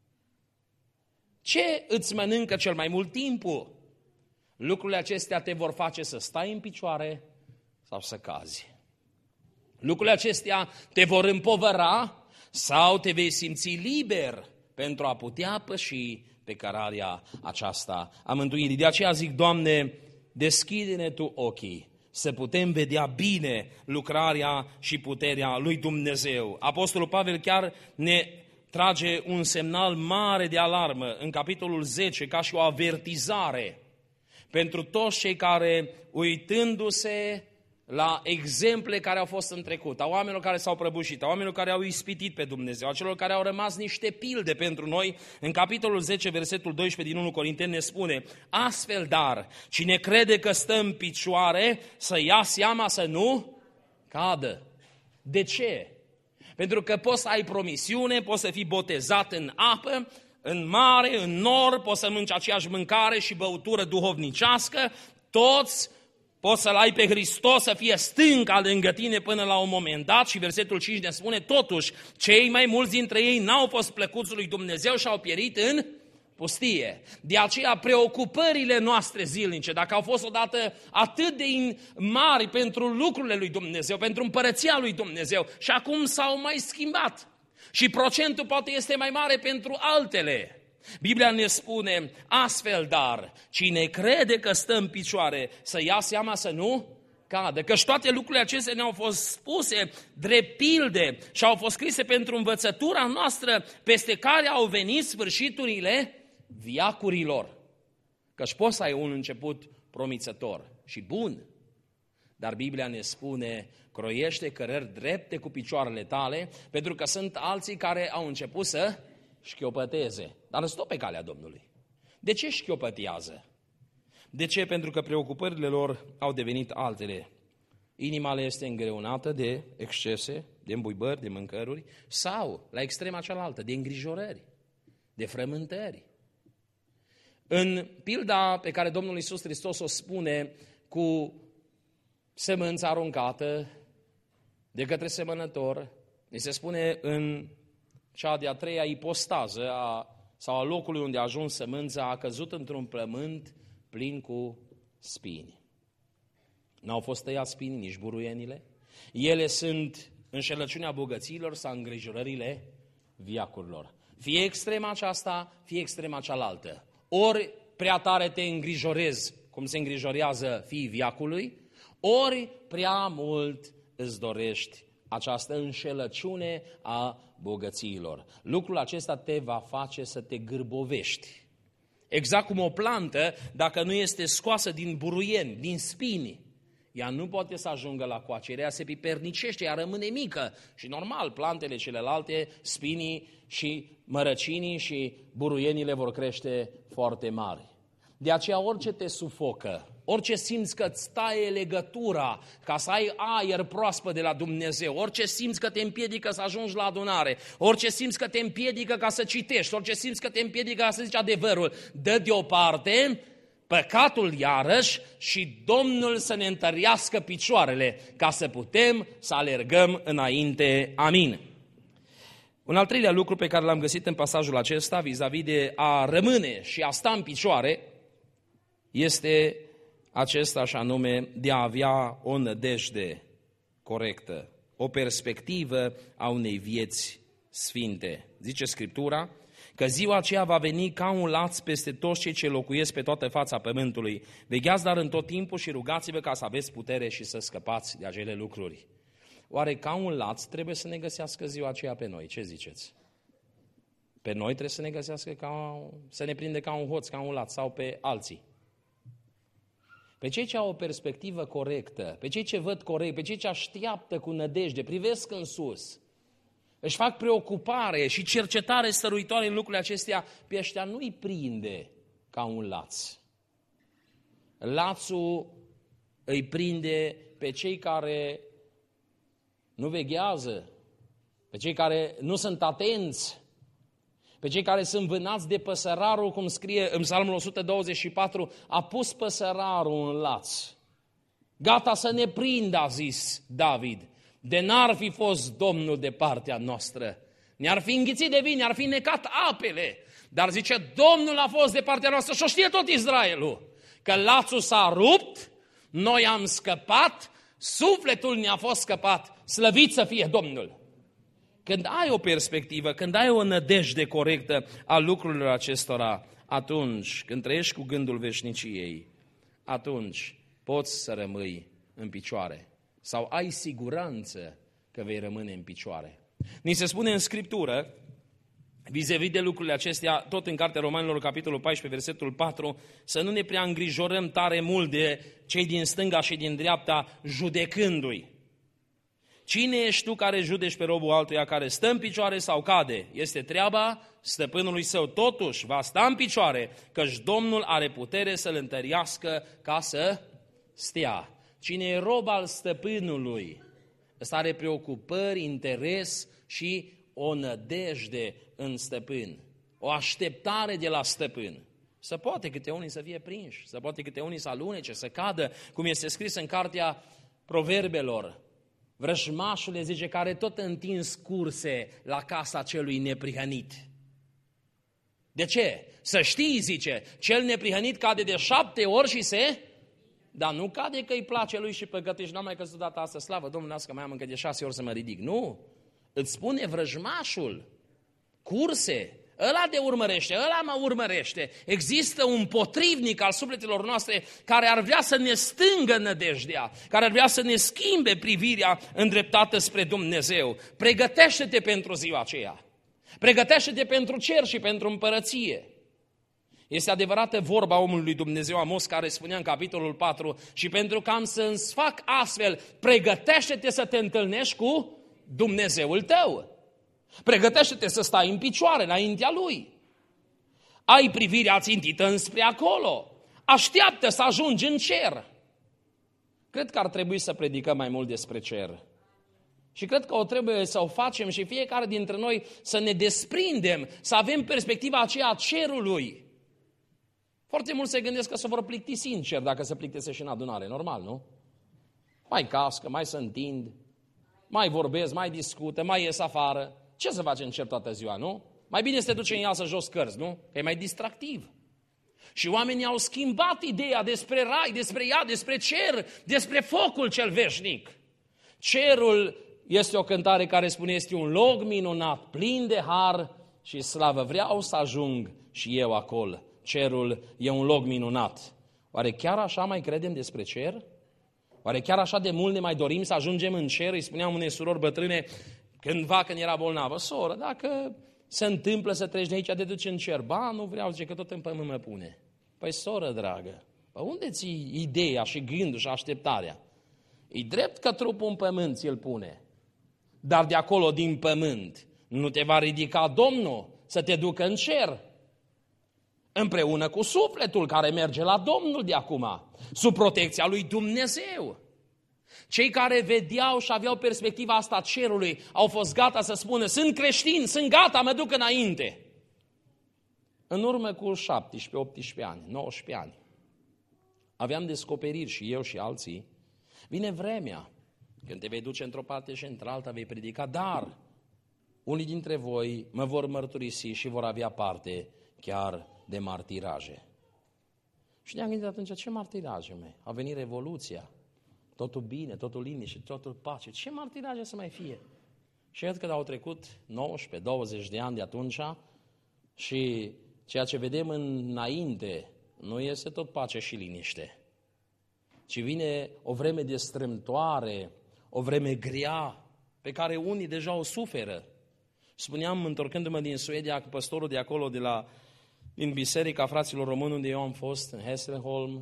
Ce îți mănâncă cel mai mult timpul? Lucrurile acestea te vor face să stai în picioare sau să cazi. Lucrurile acestea te vor împovăra sau te vei simți liber pentru a putea păși pe cărarea aceasta a mântuirii. De aceea zic: Doamne, deschide-ne Tu ochii să putem vedea bine lucrarea și puterea lui Dumnezeu. Apostolul Pavel chiar ne trage un semnal mare de alarmă în capitolul 10 ca și o avertizare pentru toți cei care, uitându-se la exemple care au fost în trecut, a oamenilor care s-au prăbușit, a oamenilor care au ispitit pe Dumnezeu, a celor care au rămas niște pilde pentru noi, în capitolul 10, versetul 12 din 1 Corinteni ne spune: astfel dar, cine crede că stă în picioare, să ia seama să nu cadă. De ce? Pentru că poți să ai promisiune, poți să fii botezat în apă, în mare, în nor, poți să mânci aceeași mâncare și băutură duhovnicească, toți poți să-L ai pe Hristos să fie stânca lângă tine până la un moment dat. Și versetul 5 ne spune: totuși, cei mai mulți dintre ei n-au fost plăcuți lui Dumnezeu și au pierit în pustie. De aceea preocupările noastre zilnice, dacă au fost odată atât de mari pentru lucrurile lui Dumnezeu, pentru împărăția lui Dumnezeu, și acum s-au mai schimbat. Și procentul poate este mai mare pentru altele. Biblia ne spune: astfel dar, cine crede că stă în picioare, să ia seama să nu cadă. Căci toate lucrurile acestea ne-au fost spuse drept pilde și au fost scrise pentru învățătura noastră, peste care au venit sfârșiturile viacurilor. Căci poți să ai un început promițător și bun, dar Biblia ne spune: croiește cărări drepte cu picioarele tale, pentru că sunt alții care au început să șchiopăteze, dar stop pe calea Domnului. De ce șchiopătează? De ce? Pentru că preocupările lor au devenit altele. Inima le este îngreunată de excese, de îmbuibări, de mâncăruri, sau, la extrema cealaltă, de îngrijorări, de frământări. În pilda pe care Domnul Iisus Hristos o spune cu sămânța aruncată de către semănător, îi se spune în cea de-a treia ipostază sau a locului unde a ajuns sămânța, a căzut într-un pământ plin cu spini. N-au fost tăiați spinii, nici buruienile. Ele sunt înșelăciunea bogăților sau îngrijorările viacurilor. Fie extrema aceasta, fie extrema cealaltă. Ori prea tare te îngrijorezi, cum se îngrijorează fiii viacului, ori prea mult îți dorești această înșelăciune a bogățiilor. Lucrul acesta te va face să te gârbovești. Exact cum o plantă, dacă nu este scoasă din buruieni, din spini, ea nu poate să ajungă la coacere, ea se pipernicește, ea rămâne mică. Și normal, plantele celelalte, spinii și mărăcinii și buruienile vor crește foarte mari. De aceea orice te sufocă, orice simți că îți taie legătura ca să ai aer proaspăt de la Dumnezeu, orice simți că te împiedică să ajungi la adunare, orice simți că te împiedică ca să citești, orice simți că te împiedică ca să zici adevărul, dă deoparte păcatul iarăși și Domnul să ne întărească picioarele ca să putem să alergăm înainte. Amin. Un al treilea lucru pe care l-am găsit în pasajul acesta vis-a-vis de a rămâne și a sta în picioare este acesta, și anume de a avea o nădejde corectă, o perspectivă a unei vieți sfinte. Zice Scriptura că ziua aceea va veni ca un laț peste toți cei ce locuiesc pe toată fața pământului. Vegheați dar în tot timpul și rugați-vă ca să aveți putere și să scăpați de acele lucruri. Oare ca un laț trebuie să ne găsească ziua aceea pe noi? Ce ziceți? Pe noi trebuie să ne găsească să ne prinde ca un hoț, ca un laț, sau pe alții? Pe cei ce au o perspectivă corectă, pe cei ce văd corect, pe cei ce așteaptă cu nădejde, privesc în sus, își fac preocupare și cercetare stăruitoare în lucrurile acestea, pe ăștia nu-i prinde ca un laț. Lațul îi prinde pe cei care nu veghează, pe cei care nu sunt atenți, pe cei care sunt vânați de păsărarul, cum scrie în Psalmul 124, a pus păsărarul în laț. Gata să ne prindă, a zis David, de n-ar fi fost Domnul de partea noastră. Ne-ar fi înghițit de vin, ne-ar fi necat apele. Dar zice, Domnul a fost de partea noastră și o știe tot Israelul. Că lațul s-a rupt, noi am scăpat, sufletul ne-a fost scăpat, slăvit să fie Domnul. Când ai o perspectivă, când ai o nădejde corectă a lucrurilor acestora, atunci, când trăiești cu gândul veșniciei, atunci poți să rămâi în picioare sau ai siguranță că vei rămâne în picioare. Ni se spune în Scriptură, vis-a-vis de lucrurile acestea, tot în Cartea Romanilor, capitolul 14, versetul 4, să nu ne prea îngrijorăm tare mult de cei din stânga și din dreapta, judecându-i. Cine ești tu care judeci pe robul altuia care stă în picioare sau cade? Este treaba stăpânului său. Totuși va sta în picioare, căci Domnul are putere să-l întărească ca să stea. Cine e rob al stăpânului, ăsta are preocupări, interes și o nădejde în stăpân. O așteptare de la stăpân. Să poate câte unii să fie prinși, să poate câte unii să alunece, să cadă, cum este scris în cartea Proverbelor. Vrăjmașule, zice, care tot întins curse la casa celui neprihănit. De ce? Să știi, zice, cel neprihănit cade de 7 ori și se... Dar nu cade că îi place lui și păcătești, n-am mai căzut data asta, slavă Domnului, că mai am încă de 6 ori să mă ridic. Nu, îți spune vrăjmașul, curse, ăla te urmărește, ăla mă urmărește. Există un potrivnic al sufletelor noastre care ar vrea să ne stângă nădejdea, care ar vrea să ne schimbe privirea îndreptată spre Dumnezeu. Pregătește-te pentru ziua aceea. Pregătește-te pentru cer și pentru împărăție. Este adevărată vorba omului lui Dumnezeu Amos, care spunea în capitolul 4, și pentru că am să-ți fac astfel, pregătește-te să te întâlnești cu Dumnezeul tău. Pregătește-te să stai în picioare înaintea Lui. Ai privirea țintită înspre acolo. Așteaptă să ajungi în cer. Cred că ar trebui să predicăm mai mult despre cer. Și cred că trebuie să o facem și fiecare dintre noi să ne desprindem, să avem perspectiva aceea a cerului. Foarte mulți se gândesc că se vor plictisi în cer dacă se plictise și în adunare. Normal, nu? Mai cască, mai se întind, mai vorbesc, mai discută, mai ies afară. Ce să faci în cer toată ziua, nu? Mai bine să te duci în ea să jos cărți, nu? Că e mai distractiv. Și oamenii au schimbat ideea despre rai, despre iad, despre cer, despre focul cel veșnic. Cerul este o cântare care spune, este un loc minunat, plin de har și slavă. Vreau să ajung și eu acolo. Cerul e un loc minunat. Oare chiar așa mai credem despre cer? Oare chiar așa de mult ne mai dorim să ajungem în cer? Îi spuneam unei surori bătrâne cândva când era bolnavă: soră, dacă se întâmplă să treci de aici, te duci în cer. Ba, nu vreau, zice, că tot în pământ mă pune. Păi, soră dragă, unde ții ideea și gândul și așteptarea? E drept că trupul în pământ ți-l pune, dar de acolo, din pământ, nu te va ridica Domnul să te ducă în cer, împreună cu sufletul care merge la Domnul de acum, sub protecția lui Dumnezeu. Cei care vedeau și aveau perspectiva asta a cerului au fost gata să spună: sunt creștin, sunt gata, mă duc înainte. În urmă cu 17, 18 ani, 19 ani, aveam descoperiri și eu și alții. Vine vremea când te vei duce într-o parte și într-alta, vei predica, dar unii dintre voi mă vor mărturisi și vor avea parte chiar de martiraje. Și ne-am gândit atunci: ce martiraje, măi? A venit Revoluția, totul bine, totul liniște, totul pace. Ce martiraje să mai fie? Și iată că au trecut 19-20 de ani de atunci și ceea ce vedem înainte nu este tot pace și liniște, ci vine o vreme de strâmtoare, o vreme grea, pe care unii deja o suferă. Spuneam, întorcându-mă din Suedia, cu păstorul de acolo, din Biserica Fraților Români, unde eu am fost, în Hässleholm,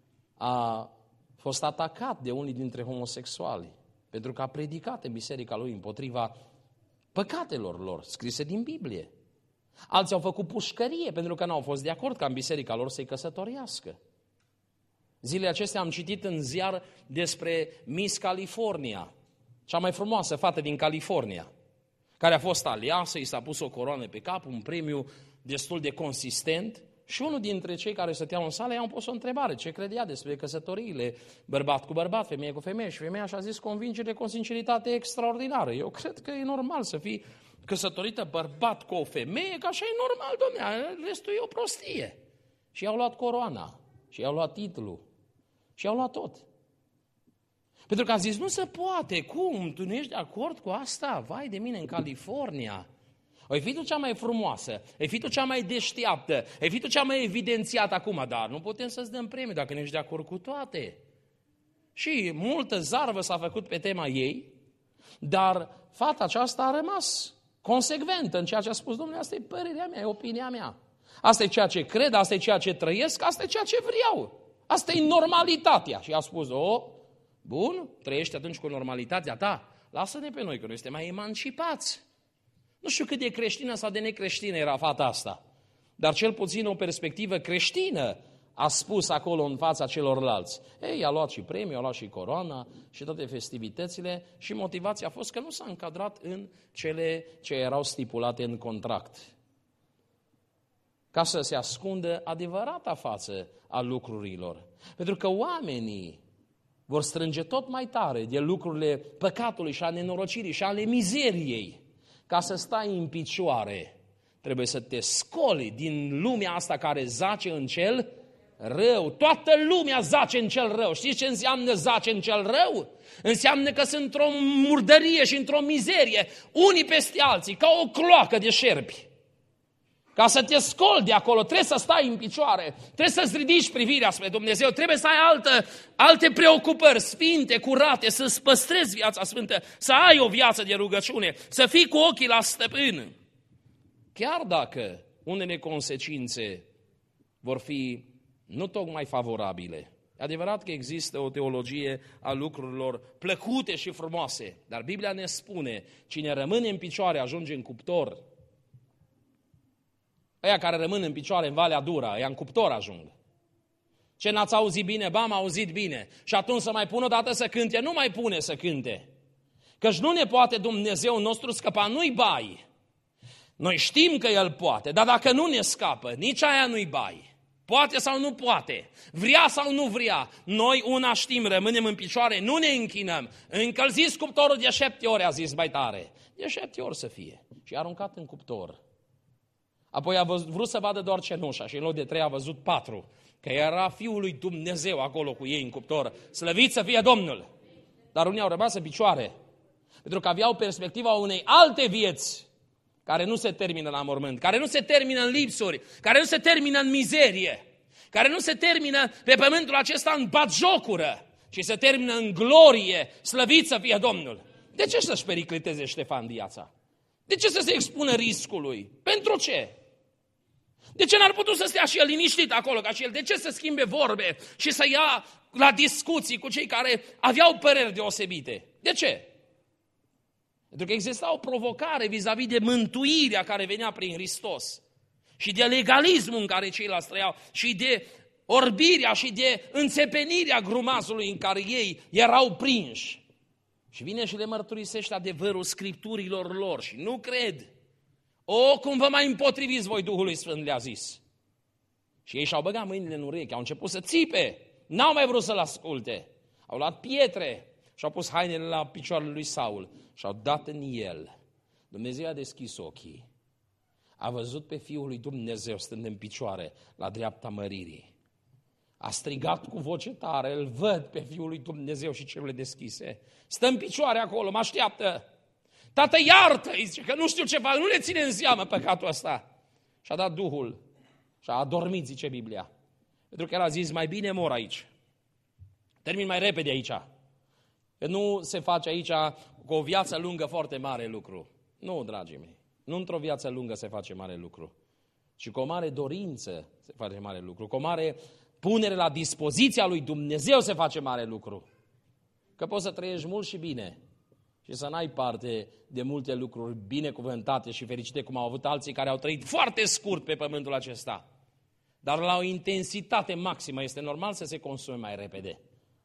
a fost atacat de unii dintre homosexuali, pentru că a predicat în biserica lui împotriva păcatelor lor, scrise din Biblie. Alții au făcut pușcărie, pentru că n-au fost de acord ca în biserica lor să-i căsătoriască. Zilele acestea am citit în ziar despre Miss California, cea mai frumoasă fată din California, care a fost aleasă, i s-a pus o coroană pe cap, un premiu destul de consistent, și unul dintre cei care stăteau în sală i-au pus o întrebare: ce credea despre căsătoriile bărbat cu bărbat, femeie cu femeie, și femeia și-a zis convingere cu o sinceritate extraordinară: eu cred că e normal să fii căsătorită bărbat cu o femeie, că așa e normal, dom'le, restul e o prostie. Și i-au luat coroana, și i-au luat titlul, și i-au luat tot. Pentru că a zis: nu se poate, cum, tu nu ești de acord cu asta? Vai de mine, în California. Ai fi tu cea mai frumoasă, ai fi tu cea mai deșteaptă, ai fi tu cea mai evidențiată acum, dar nu putem să-ți dăm premiu dacă nu ești de acord cu toate. Și multă zarvă s-a făcut pe tema ei, dar fata aceasta a rămas consecventă în ceea ce a spus: domnule, asta e părerea mea, e opinia mea. Asta e ceea ce cred, asta e ceea ce trăiesc, asta e ceea ce vreau. Asta e normalitatea. Și a spus: bun, trăiești atunci cu normalitatea ta, lasă-ne pe noi, că noi suntem mai emancipați. Nu știu cât de creștină sau de necreștină era fata asta, dar cel puțin o perspectivă creștină a spus acolo în fața celorlalți. Ei, a luat și premiul, a luat și coroana și toate festivitățile, și motivația a fost că nu s-a încadrat în cele ce erau stipulate în contract, ca să se ascundă adevărata față a lucrurilor. Pentru că oamenii vor strânge tot mai tare de lucrurile păcatului și a nenorocirii și ale mizeriei. Ca să stai în picioare, trebuie să te scoli din lumea asta care zace în cel rău. Toată lumea zace în cel rău. Știți ce înseamnă zace în cel rău? Înseamnă că sunt într-o murdărie și într-o mizerie, unii peste alții, ca o cloacă de șerpi. Ca să te scoli de acolo, trebuie să stai în picioare, trebuie să-ți ridici privirea spre Dumnezeu, trebuie să ai alte preocupări sfinte, curate, să-ți păstrezi viața sfântă, să ai o viață de rugăciune, să fii cu ochii la stăpân. Chiar dacă unele consecințe vor fi nu tocmai favorabile. E adevărat că există o teologie a lucrurilor plăcute și frumoase, dar Biblia ne spune: cine rămâne în picioare ajunge în cuptor. Ăia care rămân în picioare în Valea Dura, ăia în cuptor ajung. Ce n-ați auzit bine, m-am auzit bine. Și atunci să mai pun o dată să cânte, nu mai pune să cânte. Căci nu ne poate Dumnezeu nostru scăpa, nu-i bai. Noi știm că El poate, dar dacă nu ne scapă, nici aia nu-i bai. Poate sau nu poate, vrea sau nu vrea, noi una știm, rămânem în picioare, nu ne închinăm. Încălziți cuptorul de 7 ori, a zis mai tare. De 7 ori să fie. Și a aruncat în cuptor. Apoi a vrut să vadă doar cenușa și în loc de 3 a văzut 4, că era Fiul lui Dumnezeu acolo cu ei în cuptor. Slăvit să fie Domnul! Dar unii au rămas în picioare, pentru că aveau perspectiva unei alte vieți, care nu se termină la mormânt, care nu se termină în lipsuri, care nu se termină în mizerie, care nu se termină pe pământul acesta în batjocură, și se termină în glorie, slăvit să fie Domnul. De ce să-și pericliteze Ștefan viața? De ce să se expună riscului? Pentru ce? De ce n-ar putea să stea și el liniștit acolo ca și el? De ce să schimbe vorbe și să ia la discuții cu cei care aveau păreri deosebite? De ce? Pentru că exista o provocare vis-a-vis de mântuirea care venea prin Hristos și de legalismul în care ceilalți trăiau și de orbirea și de înțepenirea grumazului în care ei erau prinși. Și vine și le mărturisește adevărul scripturilor lor și nu cred. O, cum vă mai împotriviți voi Duhului Sfânt, le-a zis. Și ei și-au băgat mâinile în urechi, au început să țipe, n-au mai vrut să-l asculte. Au luat pietre și-au pus hainele la picioarele lui Saul și-au dat în el. Dumnezeu a deschis ochii. A văzut pe Fiul lui Dumnezeu stând în picioare la dreapta măririi. A strigat cu voce tare, îl văd pe Fiul lui Dumnezeu și cerurile deschise. Stă în picioare acolo, mă așteaptă. Tată, iartă, îi zice, că nu știu ce fac, nu le ține în seamă păcatul ăsta. Și-a dat Duhul și a adormit, zice Biblia. Pentru că el a zis, mai bine mor aici. Termin mai repede aici. Că nu se face aici cu o viață lungă foarte mare lucru. Nu, dragii mei, nu într-o viață lungă se face mare lucru, ci cu o mare dorință se face mare lucru, cu o mare punere la dispoziția lui Dumnezeu se face mare lucru. Că poți să trăiești mult și bine și să n-ai parte de multe lucruri binecuvântate și fericite, cum au avut alții care au trăit foarte scurt pe pământul acesta. Dar la o intensitate maximă este normal să se consume mai repede.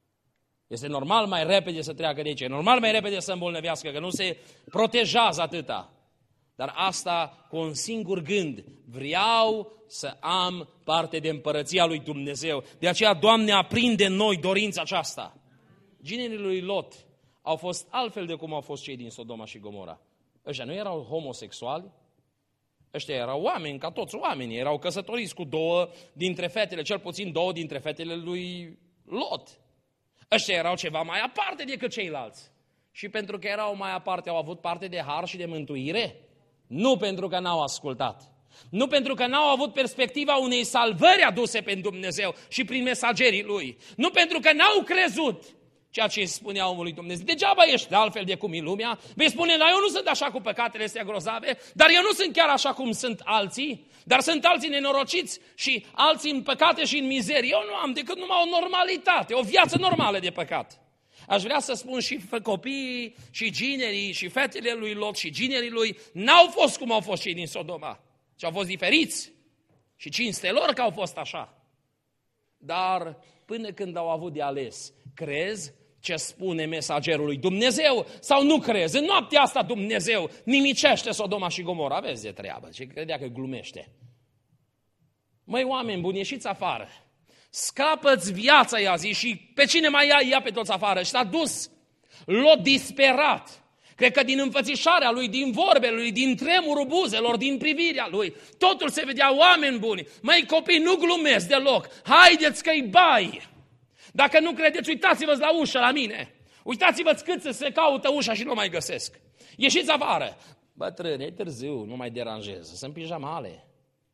Este normal mai repede să treacă de aici, e normal mai repede să îmbolnăvească, că nu se protejează atâta. Dar asta cu un singur gând, vreau să am parte de împărăția lui Dumnezeu. De aceea, Doamne, aprinde în noi dorința aceasta. Ginerii lui Lot au fost altfel de cum au fost cei din Sodoma și Gomora. Ăștia nu erau homosexuali, ăștia erau oameni, ca toți oamenii, erau căsătoriți cu două dintre fetele, cel puțin două dintre fetele lui Lot. Ăștia erau ceva mai aparte decât ceilalți. Și pentru că erau mai aparte, au avut parte de har și de mântuire? Nu pentru că n-au ascultat. Nu pentru că n-au avut perspectiva unei salvări aduse pe Dumnezeu și prin mesagerii Lui. Nu pentru că n-au crezut ceea ce spunea omului Dumnezeu. Degeaba ești de altfel de cum e lumea. Vei spune, dar eu nu sunt așa cu păcatele astea grozave, dar eu nu sunt chiar așa cum sunt alții, dar sunt alții nenorociți și alții în păcate și în mizerie. Eu nu am decât numai o normalitate, o viață normală de păcat. Aș vrea să spun și copiii și ginerii și fetele lui Lot și ginerii lui n-au fost cum au fost cei din Sodoma, ci au fost diferiți și cinste lor că au fost așa. Dar până când au avut de ales, crezi ce spune mesagerul lui Dumnezeu sau nu crezi? În noaptea asta Dumnezeu nimicește Sodoma și Gomora. Aveți de treabă, ce credea că glumește. Măi, oameni buni, ieșiți afară. Scapă-ți viața, i-a zis, și pe cine mai ia pe toți afară. Și s-a dus Lot disperat. Cred că din înfățișarea lui, din vorbele lui, din tremurul buzelor, din privirea lui, totul se vedea, oameni buni. Măi, copii, nu glumesc deloc. Haideți că-i bai. Dacă nu credeți, uitați-vă la ușă la mine. Uitați-vă cât se caută ușa și nu mai găsesc. Ieșiți afară. Bătrâne, e târziu, nu mai deranjez. Sunt pijamale.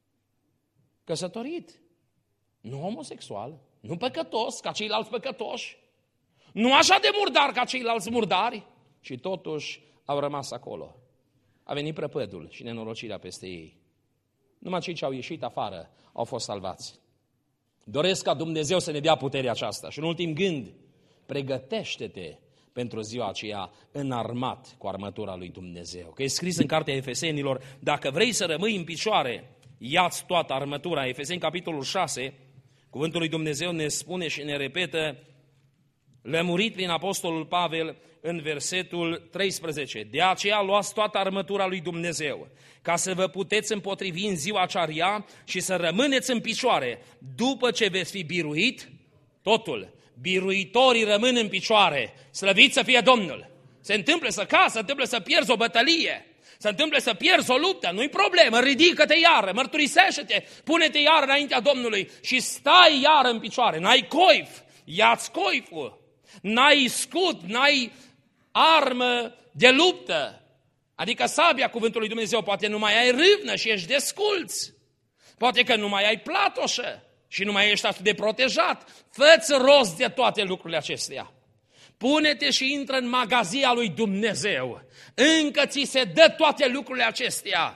Căsătorit. Nu homosexual, nu păcătos ca ceilalți păcătoși, nu așa de murdar ca ceilalți murdari, și totuși au rămas acolo. A venit prăpădul și nenorocirea peste ei. Numai cei ce au ieșit afară au fost salvați. Doresc ca Dumnezeu să ne dea puterea aceasta. Și un ultim gând, pregătește-te pentru ziua aceea înarmat cu armătura lui Dumnezeu. Că e scris în cartea Efesenilor, dacă vrei să rămâi în picioare, ia-ți toată armătura. Efeseni, capitolul 6, cuvântul lui Dumnezeu ne spune și ne repetă, lămurit prin apostolul Pavel în versetul 13. De aceea luați toată armătura lui Dumnezeu, ca să vă puteți împotrivi în ziua cea rea și să rămâneți în picioare. După ce veți fi biruit, totul, biruitorii rămân în picioare. Slăvit să fie Domnul! Se întâmplă să cazi, se întâmplă să pierzi o bătălie, se întâmplă să pierzi o luptă, nu-i problemă, ridică-te iară, mărturisește-te, pune-te iară înaintea Domnului și stai iară în picioare. N-ai coif, ia-ți coiful, n-ai scut, n-ai armă de luptă, adică sabia cuvântului Dumnezeu, poate nu mai ai râvnă și ești desculț, poate că nu mai ai platoșă, și nu mai ești atât de protejat, fă-ți rost de toate lucrurile acestea. Pune-te și intră în magazia lui Dumnezeu. Încă ți se dă toate lucrurile acestea.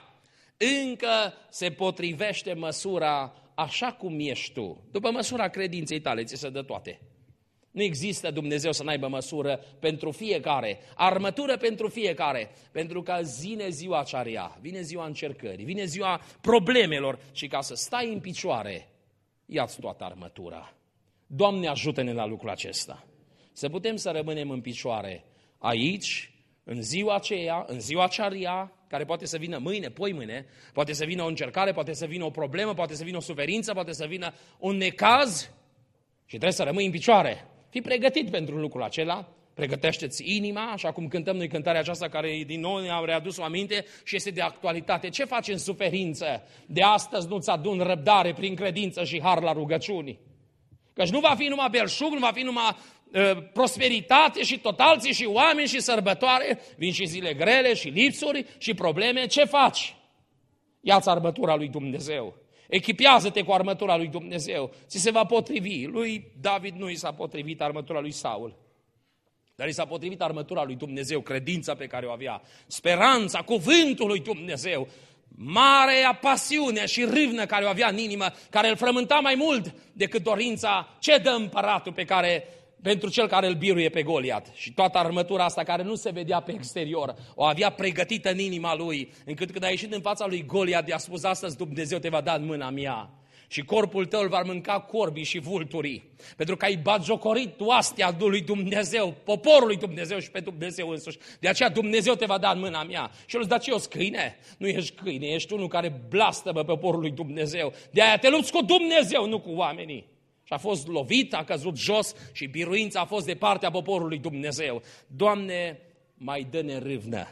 Încă se potrivește măsura așa cum ești tu. După măsura credinței tale ți se dă toate. Nu există Dumnezeu să n-aibă măsură pentru fiecare, armătură pentru fiecare, pentru că vine ziua aceea, vine ziua încercării, vine ziua problemelor și ca să stai în picioare, ia-ți toată armătura. Doamne, ajută-ne la lucrul acesta. Să putem să rămânem în picioare aici, în ziua aceea, în ziua aceea, care poate să vină mâine, poimâine, poate să vină o încercare, poate să vină o problemă, poate să vină o suferință, poate să vină un necaz și trebuie să rămâi în picioare. Fii pregătit pentru lucrul acela, pregătește-ți inima, așa cum cântăm noi cântarea aceasta care din nou ne-am readus-o aminte și este de actualitate. Ce faci în suferință? De astăzi nu-ți adun răbdare prin credință și har la rugăciuni. Căci nu va fi numai belșug, nu va fi numai prosperitate și totalții și oameni și sărbătoare, vin și zile grele și lipsuri și probleme. Ce faci? Ia-ți armătura lui Dumnezeu. Echipează-te cu armătura lui Dumnezeu. Ți se va potrivi. Lui David nu i s-a potrivit armătura lui Saul. Dar i s-a potrivit armătura lui Dumnezeu, credința pe care o avea, speranța, cuvântul lui Dumnezeu, marea pasiune și râvnă care o avea în inimă, care îl frământa mai mult decât dorința ce dă împăratul pentru cel care îl biruie pe Goliat. Și toată armătura asta care nu se vedea pe exterior, o avea pregătită în inima lui, încât când a ieșit în fața lui Goliat, i-a spus: astăzi Dumnezeu te va da în mâna mea și corpul tău îl va mânca corbii și vulturii, pentru că ai batjocorit oastea lui Dumnezeu, poporul lui Dumnezeu și pe Dumnezeu însuși. De aceea Dumnezeu te va da în mâna mea. Și el îți da ce, o câine? Nu ești câine, ești unul care blastămă pe poporul lui Dumnezeu. De aia te lupți cu Dumnezeu, nu cu oamenii. Și a fost lovit, a căzut jos și biruința a fost de partea poporului Dumnezeu. Doamne, mai dă-ne râvnă.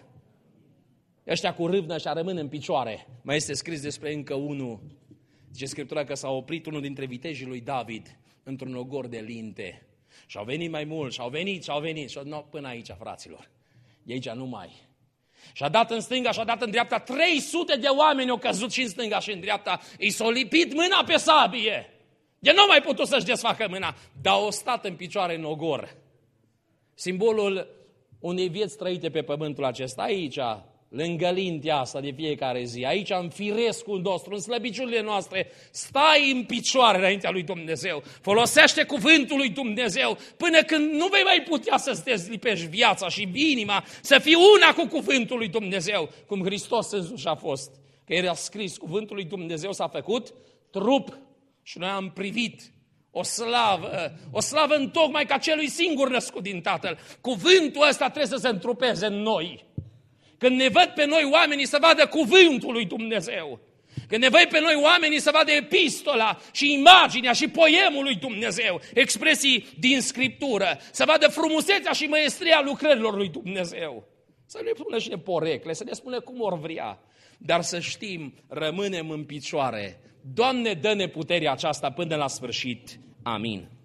Ăștia cu râvnă și-a rămân în picioare. Mai este scris despre încă unul. Zice Scriptura că s-a oprit unul dintre vitejii lui David într-un ogor de linte. Și au venit mai mulți, și au venit. Și no, până aici, fraților. De aici nu mai. Și-a dat în stânga și-a dat în dreapta. 300 de oameni au căzut și în stânga și în dreapta. I s-a lipit mâna pe sabie. De nu mai putut să-și desfacă mâna, dar o stat în picioare în ogor. Simbolul unei vieți trăite pe pământul acesta, aici, lângă lintea asta de fiecare zi, aici în firescul nostru, în slăbiciunile noastre, stai în picioare înaintea lui Dumnezeu, folosește cuvântul lui Dumnezeu până când nu vei mai putea să-ți dezlipești viața și inima, să fii una cu cuvântul lui Dumnezeu, cum Hristos însuși a fost. Că era scris, cuvântul lui Dumnezeu s-a făcut trup. Și noi am privit o slavă întocmai ca celui singur născut din Tatăl. Cuvântul ăsta trebuie să se întrupeze în noi. Când ne văd pe noi oamenii să vadă cuvântul lui Dumnezeu. Când ne văd pe noi oamenii să vadă epistola și imaginea și poemul lui Dumnezeu, expresii din Scriptură, să vadă frumusețea și măestria lucrărilor lui Dumnezeu. Să ne spună și ne porecle, să ne spună cum or vrea, dar să știm, rămânem în picioare. Doamne, dă-ne puterea aceasta până la sfârșit. Amin.